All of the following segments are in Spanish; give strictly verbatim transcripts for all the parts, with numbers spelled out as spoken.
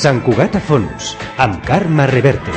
Sant Cugat a fons, amb Carme Reverte.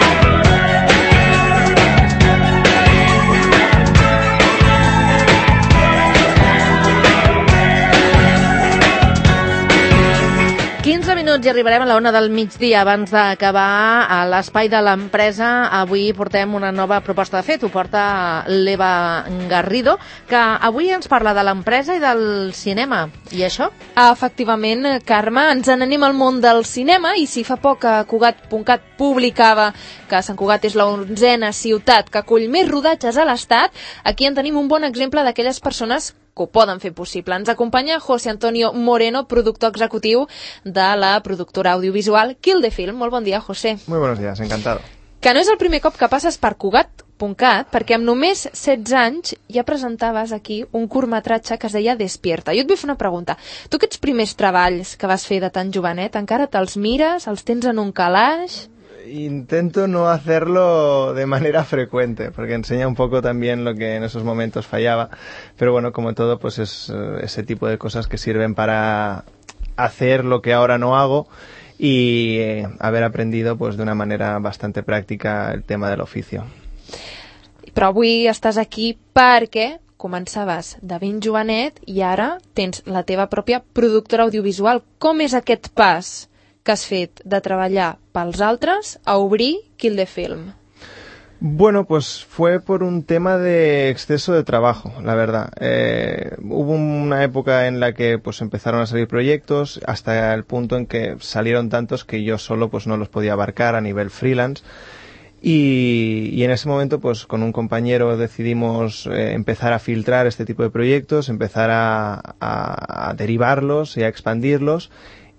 quinze minuts i arribarem a la una del migdia. Abans d'acabar a l'espai de l'empresa, avui portem una nova proposta de fet. Ho porta l'Eva Garrido, que avui ens parla de l'empresa i del cinema. I això? Efectivament, Carme, ens n'anem al món del cinema, i si fa poc que Cugat punt cat publicava que Sant Cugat és l'onzena ciutat que acull més rodatges a l'Estat, aquí en tenim un bon exemple d'aquelles persones que ho poden fer possible. Ens acompanya José Antonio Moreno, productor executiu de la productora audiovisual Kill the Film. Molt bon dia, José. Muy buenos días, encantado. Que no és el primer cop que passes per Cugat punt cat, perquè amb només setze anys ja presentaves aquí un curtmetratge que es deia Despierta. Jo et vull fer una pregunta. Tu aquests primers treballs que vas fer de tan jovenet, encara te'ls mires? Els tens en un calaix? Intento no hacerlo de manera frecuente, porque enseña un poco también lo que en esos momentos fallaba, pero bueno, como todo, pues es uh, ese tipo de cosas que sirven para hacer lo que ahora no hago y eh, haber aprendido pues de una manera bastante práctica el tema del oficio. Però avui estàs aquí perquè començaves de ben jovenet i ara tens la teva pròpia productora audiovisual. Com és aquest pas que has fet de treballar pels altres a obrir Kill the Film? Bueno, pues fue por un tema de exceso de trabajo, la verdad. Eh, hubo una época en la que pues empezaron a salir proyectos hasta el punto en que salieron tantos que yo solo pues no los podía abarcar a nivel freelance. Y, y en ese momento, pues con un compañero decidimos eh, empezar a filtrar este tipo de proyectos, empezar a, a, a derivarlos y a expandirlos.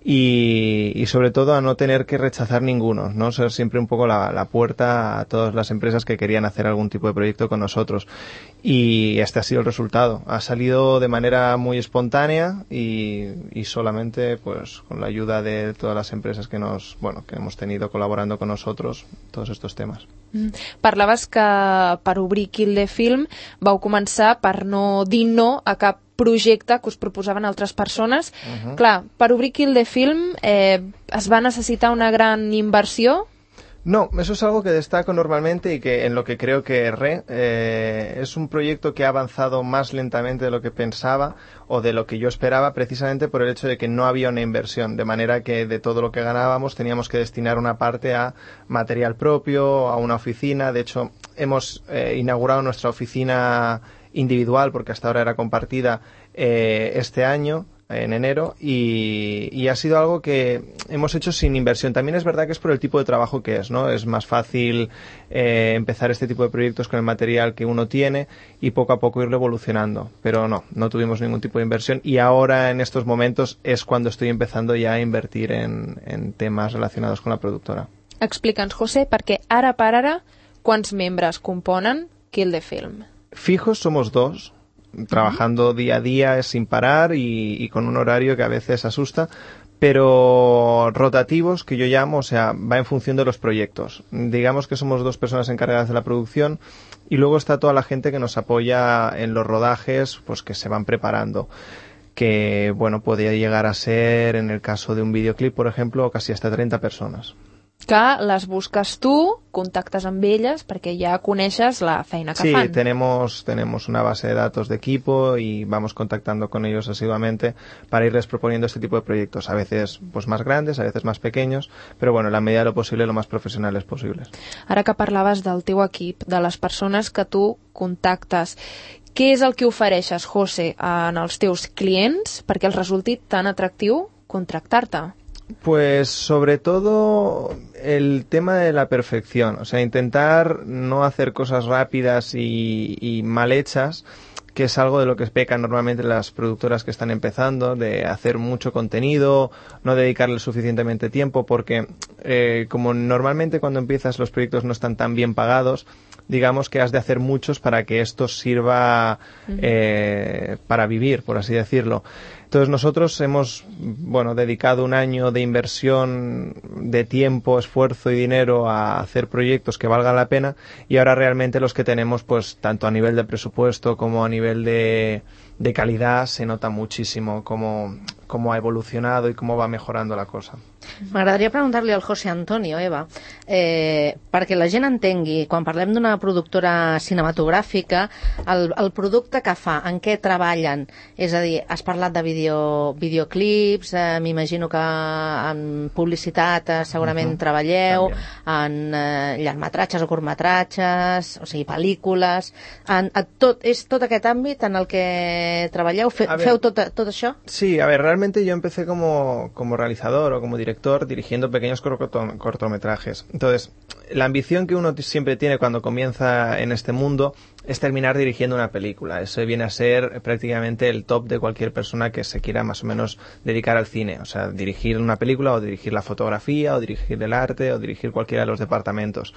Y, y sobre todo a no tener que rechazar ninguno, ¿no? Ser siempre un poco la, la puerta a todas las empresas que querían hacer algún tipo de proyecto con nosotros. Y este ha sido el resultado. Ha salido de manera muy espontánea y, y solamente pues con la ayuda de todas las empresas que nos, bueno, que hemos tenido colaborando con nosotros todos estos temas. Mm. Parlaves que per obrir Kill the Film vau començar per no dir no a cap projecte que us proposaven altres persones. Uh-huh. Clar, per obrir Kill the Film eh, es va necessitar una gran inversió? No, eso es algo que destaco normalmente y que en lo que creo que erré. Eh, es un proyecto que ha avanzado más lentamente de lo que pensaba o de lo que yo esperaba, precisamente por el hecho de que no había una inversión, de manera que de todo lo que ganábamos teníamos que destinar una parte a material propio, a una oficina. De hecho, hemos eh, inaugurado nuestra oficina individual, porque hasta ahora era compartida, eh, este año, en enero, y, y ha sido algo que hemos hecho sin inversión. También es verdad que es por el tipo de trabajo que es, ¿no? Es más fácil eh, empezar este tipo de proyectos con el material que uno tiene y poco a poco irlo evolucionando. Pero no, no tuvimos ningún tipo de inversión y ahora en estos momentos es cuando estoy empezando ya a invertir en, en temas relacionados con la productora. Explica'ns, José, perquè ara per ara quants membres componen Kill the Film? Fijos somos dos, trabajando día a día sin parar y, y con un horario que a veces asusta, pero rotativos, que yo llamo, o sea, va en función de los proyectos. Digamos que somos dos personas encargadas de la producción y luego está toda la gente que nos apoya en los rodajes, pues que se van preparando, que bueno, podría llegar a ser, en el caso de un videoclip, por ejemplo, casi hasta treinta personas. Que les busques tu, contactes amb elles perquè ja coneixes la feina que sí, fan. Sí, tenemos, tenemos una base de datos de equipo y vamos contactando con ellos asiduamente para irles proponiendo este tipo de proyectos, a veces pues más grandes, a veces más pequeños, pero bueno, en la medida de lo posible, lo más profesionales posibles. Ara que parlaves del teu equip, de les persones que tu contactes, què és el que ofereixes, José, en els teus clients perquè els resulti tan atractiu contractar-te? Pues sobre todo el tema de la perfección, o sea, intentar no hacer cosas rápidas y, y mal hechas, que es algo de lo que pecan normalmente las productoras que están empezando, de hacer mucho contenido, no dedicarle suficientemente tiempo, porque eh, como normalmente cuando empiezas los proyectos no están tan bien pagados, digamos que has de hacer muchos para que esto sirva eh, para vivir, por así decirlo. Entonces nosotros hemos, bueno, dedicado un año de inversión de tiempo, esfuerzo y dinero a hacer proyectos que valgan la pena y ahora realmente los que tenemos, pues tanto a nivel de presupuesto como a nivel de, de calidad, se nota muchísimo cómo, cómo ha evolucionado y cómo va mejorando la cosa. M'agradaria preguntar-li al José Antonio, Eva, eh, perquè la gent entengui, quan parlem d'una productora cinematogràfica, el, el producte que fa, en què treballen, és a dir, has parlat de video, videoclips, eh, m'imagino que en publicitat eh, segurament uh-huh. treballeu, també. En eh, llargmetratges o curtmetratges, o sigui, pel·lícules, en, en tot, és tot aquest àmbit en el que treballeu, fe, feu tot, tot això? Sí, a ver, realmente yo empecé como, como realizador o como director dirigiendo pequeños corto, cortometrajes. Entonces, la ambición que uno siempre tiene cuando comienza en este mundo es terminar dirigiendo una película. Eso viene a ser prácticamente el top de cualquier persona que se quiera más o menos dedicar al cine. O sea, dirigir una película o dirigir la fotografía o dirigir el arte o dirigir cualquiera de los departamentos.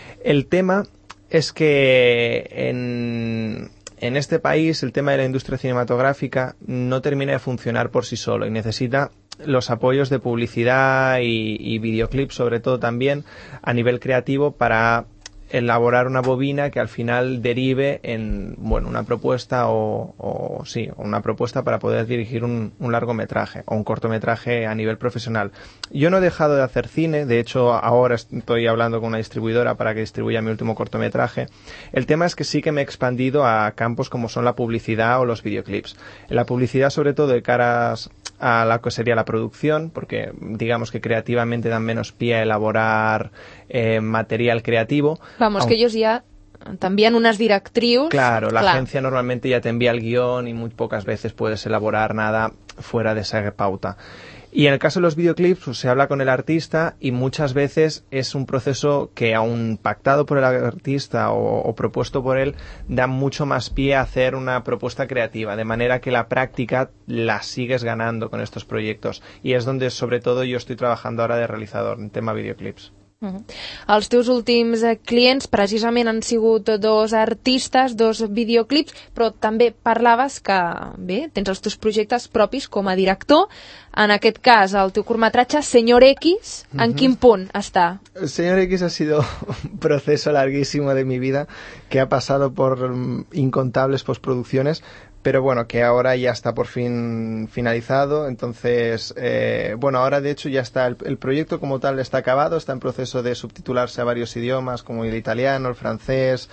El tema es que en... En este país el tema de la industria cinematográfica no termina de funcionar por sí solo y necesita los apoyos de publicidad y, y videoclips, sobre todo también a nivel creativo, para elaborar una bobina que al final derive en bueno una propuesta o, o sí una propuesta para poder dirigir un, un largometraje o un cortometraje a nivel profesional. Yo no he dejado de hacer cine, de hecho ahora estoy hablando con una distribuidora para que distribuya mi último cortometraje. El tema es que sí que me he expandido a campos como son la publicidad o los videoclips. En la publicidad, sobre todo de caras a la que sería la producción, porque digamos que creativamente dan menos pie a elaborar eh, material creativo. Vamos, aunque que ellos ya te envían unas directrius. Claro, la Clar. agencia normalmente ya te envía el guión y muy pocas veces puedes elaborar nada fuera de esa pauta. Y en el caso de los videoclips, pues, se habla con el artista y muchas veces es un proceso que, aun pactado por el artista o, o propuesto por él, da mucho más pie a hacer una propuesta creativa, de manera que la práctica la sigues ganando con estos proyectos. Y es donde, sobre todo, yo estoy trabajando ahora de realizador en tema videoclips. Uh-huh. Els teus últims eh, clients precisament han sigut dos artistes, dos videoclips, però també parlaves que bé, tens els teus projectes propis com a director. En aquest cas, el teu curtmetratge Señor X, ¿en uh-huh. quin punt està? Señor X ha sido un proceso larguísimo de mi vida que ha pasado por um, incontables postproducciones, pero bueno, que ahora ya está por fin finalizado. Entonces, eh, bueno, ahora de hecho ya está, el, el proyecto como tal está acabado, está en proceso de subtitularse a varios idiomas, como el italiano, el francés.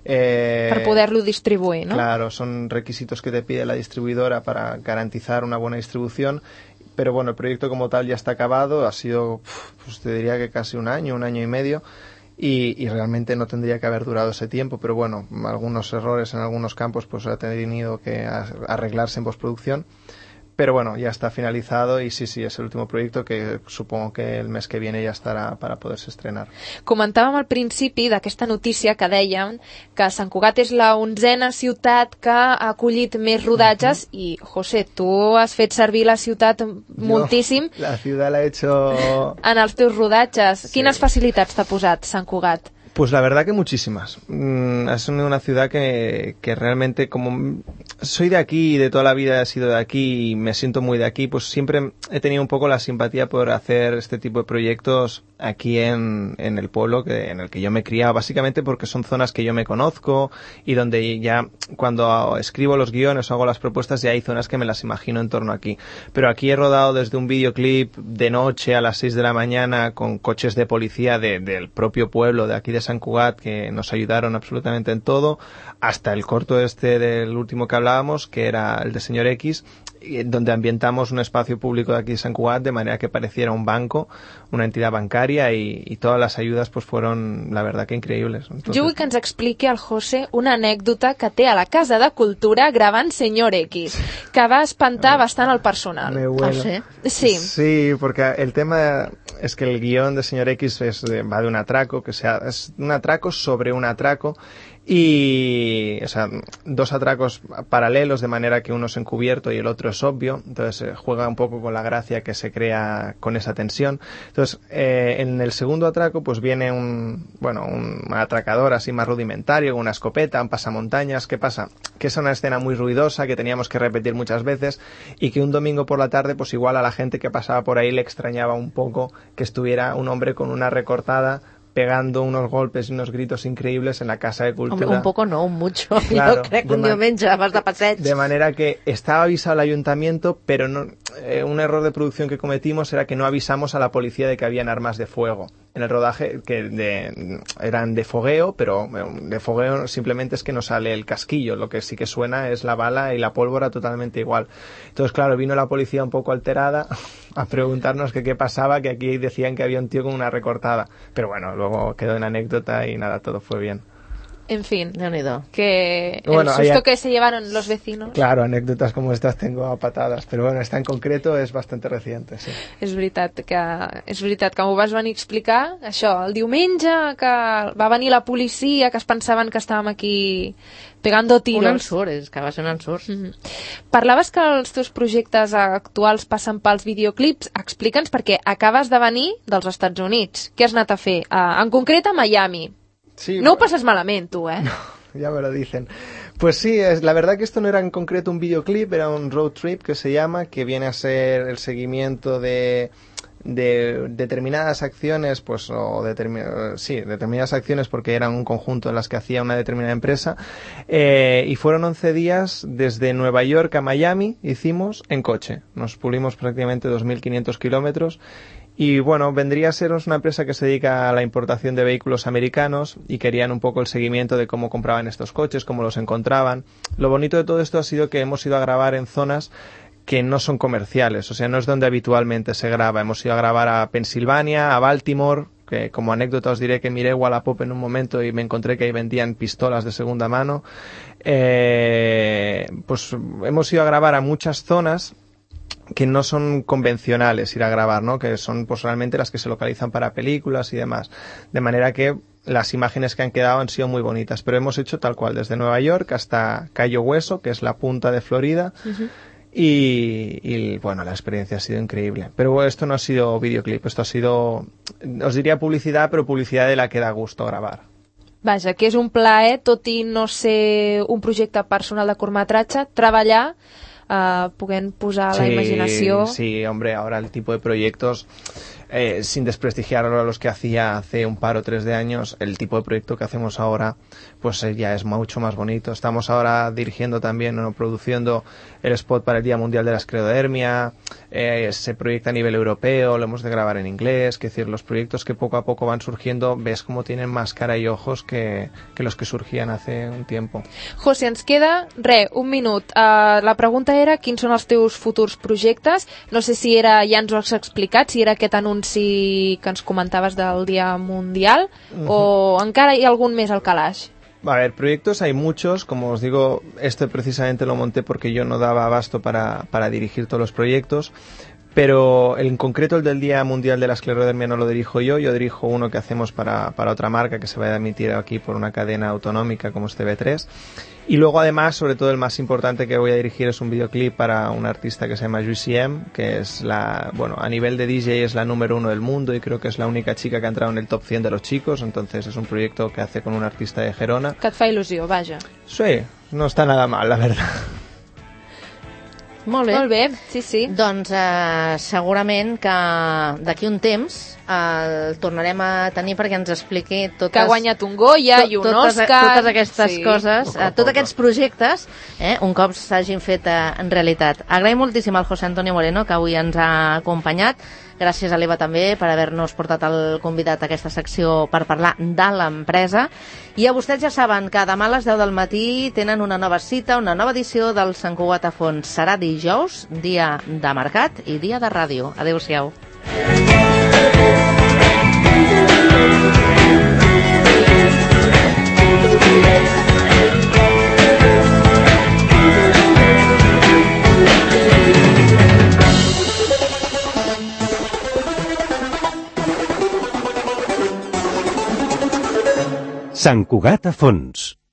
Eh, para poderlo distribuir, ¿no? Claro, son requisitos que te pide la distribuidora para garantizar una buena distribución. Pero bueno, el proyecto como tal ya está acabado, ha sido, pues te diría que casi un año, un año y medio. Y, y realmente no tendría que haber durado ese tiempo, pero bueno, algunos errores en algunos campos pues ha tenido que arreglarse en postproducción. Pero bueno, ya está finalizado y sí, sí, es el último proyecto que supongo que el mes que viene ya estarà para poderse estrenar. Comentàvem al principi d'aquesta notícia que dèiem que Sant Cugat és la onzena ciutat que ha acollit més rodatges uh-huh. i, José, tu has fet servir la ciutat moltíssim. Jo, la ciutat l'he hecho... En els teus rodatges. Sí. Quines facilitats t'ha posat Sant Cugat? Pues la verdad que muchísimas. Mm, es una ciudad que, que realmente, como soy de aquí y de toda la vida he sido de aquí y me siento muy de aquí, pues siempre he tenido un poco la simpatía por hacer este tipo de proyectos aquí en, en el pueblo que, en el que yo me he criado, básicamente porque son zonas que yo me conozco y donde ya cuando escribo los guiones o hago las propuestas ya hay zonas que me las imagino en torno aquí. Pero aquí he rodado desde un videoclip de noche a las seis de la mañana con coches de policía de, del propio pueblo de aquí de Sant Cugat que nos ayudaron absolutamente en todo, hasta el corto este del último que hablábamos, que era el de Señor X, donde ambientamos un espacio público de aquí de Sant Cugat de manera que pareciera un banco, una entidad bancaria y, y todas las ayudas pues fueron la verdad que increíbles. Entonces... Jo vull que ens expliqui al José una anècdota que té a la Casa de Cultura gravant Señor X, que va espantar bastant el personal. Me bueno. ¿Ah, sí? Sí. Sí, porque el tema es que el guión de Señor X es de, va de un atraco, que sea, es un atraco sobre un atraco y, o sea, dos atracos paralelos de manera que uno es encubierto y el otro es obvio, entonces eh, juega un poco con la gracia que se crea con esa tensión. Entonces, eh, en el segundo atraco pues viene un, bueno, un atracador así más rudimentario, con una escopeta, un pasamontañas. ¿Qué pasa? Que es una escena muy ruidosa que teníamos que repetir muchas veces y que un domingo por la tarde pues igual a la gente que pasaba por ahí le extrañaba un poco que estuviera un hombre con una recortada pegando unos golpes y unos gritos increíbles en la Casa de Cultura. Hombre, un poco no, un mucho. Claro, jo crec que un man... diumenge vas de passeig. De manera que estaba avisado el ayuntamiento, pero no, eh, un error de producción que cometimos era que no avisamos a la policía de que habían armas de fuego. En el rodaje, que de, eran de fogueo, pero de fogueo simplemente es que no sale el casquillo, lo que sí que suena es la bala y la pólvora totalmente igual. Entonces, claro, vino la policía un poco alterada a preguntarnos que qué pasaba, que aquí decían que había un tío con una recortada. Pero bueno, luego quedó en anécdota y nada, todo fue bien. En fin, Déu-n'hi-do. que el bueno, susto hay... que se llevaron los vecinos. Claro, anécdotas como estas tengo a patadas, però bueno, esta en concreto és bastante reciente, sí. És veritat que, és veritat que m'ho vas venir a explicar, això, el diumenge que va venir la policia, que es pensaven que estàvem aquí pegando tiros. Un ensurt, és que va ser un ensurt. Mm-hmm. Parlaves que els teus projectes actuals passen pels videoclips. Explica'ns, perquè acabes de venir dels Estats Units. Què has anat a fer? Uh, en concret a Miami. Sí, no ho passes malament, tu, eh? No, ya me lo dicen. Pues sí, es, la verdad que esto no era en concreto un videoclip, era un road trip que se llama, que viene a ser el seguimiento de, de determinadas acciones, pues, o determin, sí, determinadas acciones porque eran un conjunto en las que hacía una determinada empresa, eh, y fueron once días desde Nueva York a Miami, hicimos en coche. Nos pulimos prácticamente dos mil quinientos kilómetros. Y bueno, vendría a ser una empresa que se dedica a la importación de vehículos americanos y querían un poco el seguimiento de cómo compraban estos coches, cómo los encontraban. Lo bonito de todo esto ha sido que hemos ido a grabar en zonas que no son comerciales, o sea, no es donde habitualmente se graba. Hemos ido a grabar a Pensilvania, a Baltimore, que como anécdota os diré que miré Wallapop en un momento y me encontré que ahí vendían pistolas de segunda mano. Eh, pues hemos ido a grabar a muchas zonas que no son convencionales ir a grabar, ¿no? Que son pues realmente las que se localizan para películas y demás. De manera que las imágenes que han quedado han sido muy bonitas, pero hemos hecho tal cual, desde Nueva York hasta Cayo Hueso, que es la punta de Florida, uh-huh. y, y bueno, la experiencia ha sido increíble. Pero esto no ha sido videoclip, esto ha sido, os diría publicidad, però publicitat de la que da gusto gravar. Vaja, que és un plaer, tot i no ser un projecte personal de curtmetratge, treballar Uh, puguem posar sí, la imaginació. Sí, hombre, ahora el tipo de proyectos, eh, sin desprestigiar a los que hacía hace un par o tres de años, el tipo de proyecto que hacemos ahora, pues eh, ya es mucho más bonito. Estamos ahora dirigiendo también, o produciendo el spot para el Día Mundial de la Esclerodermia, eh, se proyecta a nivel europeo, lo hemos de grabar en inglés, es decir, los proyectos que poco a poco van surgiendo, ves cómo tienen más cara y ojos que, que los que surgían hace un tiempo. José, ens queda, re, un minut. Uh, la pregunta era quins són els teus futurs projectes. No sé si era, ja ens ho has explicat, si era aquest anunci que ens comentaves del Dia Mundial, uh-huh. o encara hi ha algun més al calaix? A ver, proyectos hay muchos, como os digo, este precisamente lo monté porque yo no daba abasto para, para dirigir todos los proyectos, pero en concreto el del Día Mundial de la Esclerodermia no lo dirijo yo, yo dirijo uno que hacemos para, para otra marca que se va a emitir aquí por una cadena autonómica como es T V tres. Y luego además, sobre todo el más importante que voy a dirigir es un videoclip para una artista que se llama Juicy M, que es la, bueno, a nivel de D J es la número uno del mundo y creo que es la única chica que ha entrado en el top cien de los chicos, entonces es un proyecto que hace con un artista de Gerona. Que et fa il·lusió, vaja. Sí, no está nada mal, la verdad. Molt bé. Molt bé, sí, sí. Doncs eh, segurament que d'aquí un temps eh, el tornarem a tenir perquè ens expliqui totes... Que ha guanyat un Goya to, i un totes, Òscar... Totes aquestes sí. coses, eh, tots aquests projectes, eh, un cop s'hagin fet eh, en realitat. Agraïm moltíssim al José Antonio Moreno, que avui ens ha acompanyat. Gràcies a l'Eva també per haver-nos portat el convidat a aquesta secció per parlar de l'empresa. I a vostès ja saben que demà a les deu del matí tenen una nova cita, una nova edició del Sant Cugat a Fons. Serà dijous, dia de mercat i dia de ràdio. Adéu-siau. Sant Cugat a Fons.